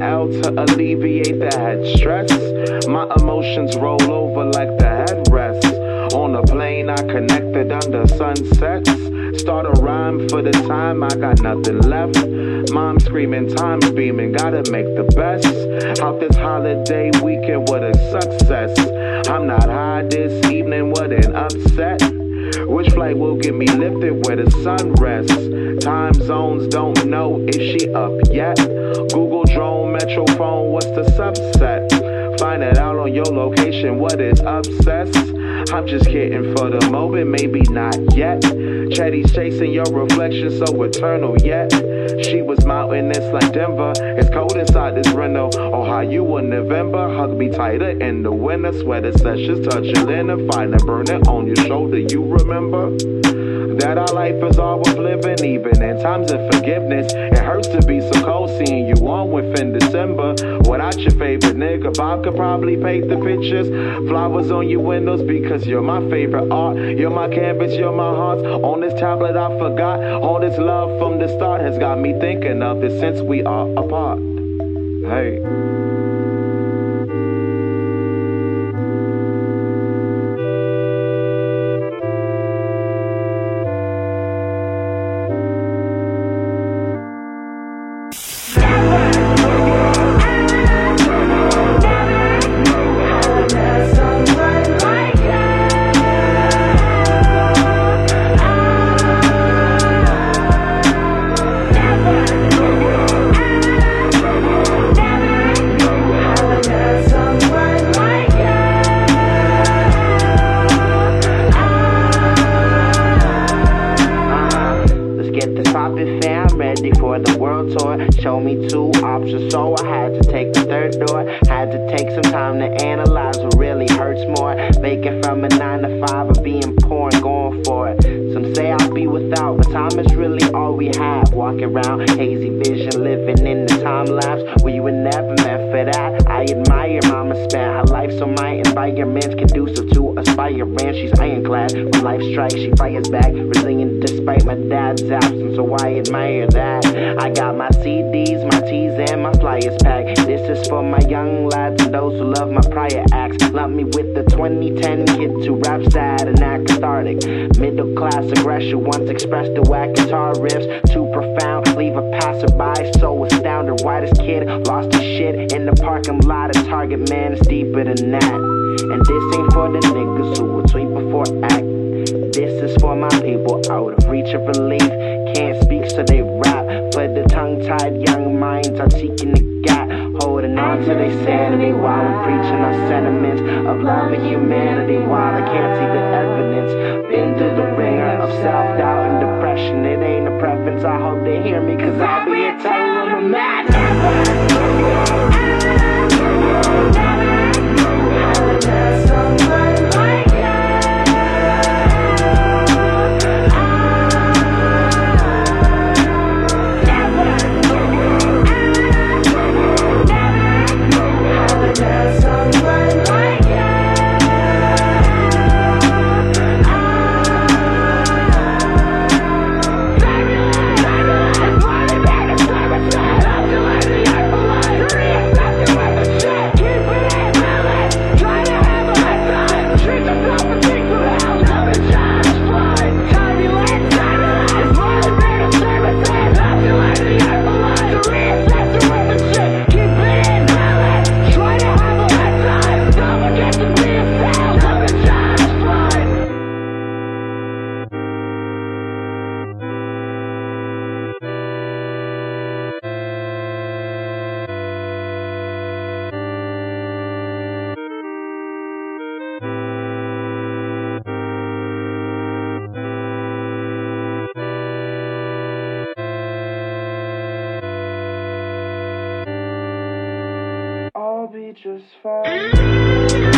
L to alleviate the head stress. My emotions roll over like the headrest. On a plane I connected under sunsets. Start a rhyme for the time I got nothing left. Mom screaming, time's beaming, gotta make the best out this holiday weekend, what a success. I'm not high this evening, what an upset. Which flight will get me lifted where the sun rests? Time zones don't know, is she up yet? Google drone, metro phone, what's the subset? Find it out on your location, what is obsessed? I'm just kidding for the moment, maybe not yet. Chetty's chasing your reflection, so eternal yet. She was mountainous like Denver. It's cold inside this Reno. Oh, how you in November? Hug me tighter in the winter. Sweater sessions, touch your linen, find it burning on your shoulder. You remember that our life is all worth living, even in times of forgiveness. It hurts to be so cold, seeing you on within December. Without your favorite nigga, Bob could probably paint the pictures. Flowers on your windows because you're my favorite art. You're my canvas, you're my heart. On this tablet I forgot. All this love from the start has got me thinking of this since we are apart. Hey. For the world tour, show me two options, so I had to take the third door. Had to take some time to analyze what really hurts more. Making from a 9 to 5 or being poor and going for it. Some say I'll be without, but time is really all we have. Walking around, hazy vision, living in the time lapse. We were never meant for that. I admire mama spent her life so my environment's conducive to aspiring. She's ironclad. When life strikes, she fires back, resilient despite my dad's absence, so I admire that. I got my CDs, my T's, and my flyers packed. This is for my young lads and those who love my prior acts. Lump me with the 2010 kids who rap sad and act cathartic. Middle class aggression once expressed to whack guitar riffs. Too profound, leave a passerby so astounded. Why this kid lost his shit in the parking lot of Target, man, it's deeper than that. And this ain't for the niggas who would tweet before act. This is for my people out of reach of relief. Can't speak so they rap. For the tongue-tied young minds are seeking the gap, holding on to their sanity while I'm preaching our sentiments of love and humanity. While I can't see the evidence, been through the ringer of self-doubt and depression. It ain't a preference, I hope they hear me, cause I'll be a telling them I'm mad. I'll be just fine.